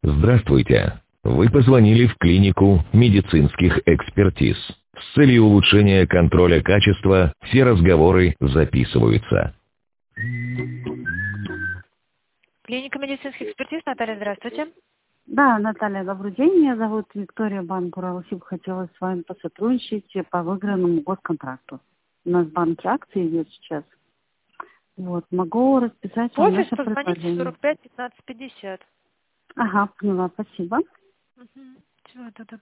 Здравствуйте. Вы позвонили в клинику медицинских экспертиз. С целью улучшения контроля качества все разговоры записываются. Клиника медицинских экспертиз. Наталья, здравствуйте. Да, Наталья, добрый день. Меня зовут Виктория Банк Уралсиб. Хотела с вами посотрудничать по выигранному госконтракту. У нас банки акции идет сейчас. Вот, могу расписать вам Офис, наше позвоните предложение. 45 15 50. Ага, поняла, спасибо. Всего тогда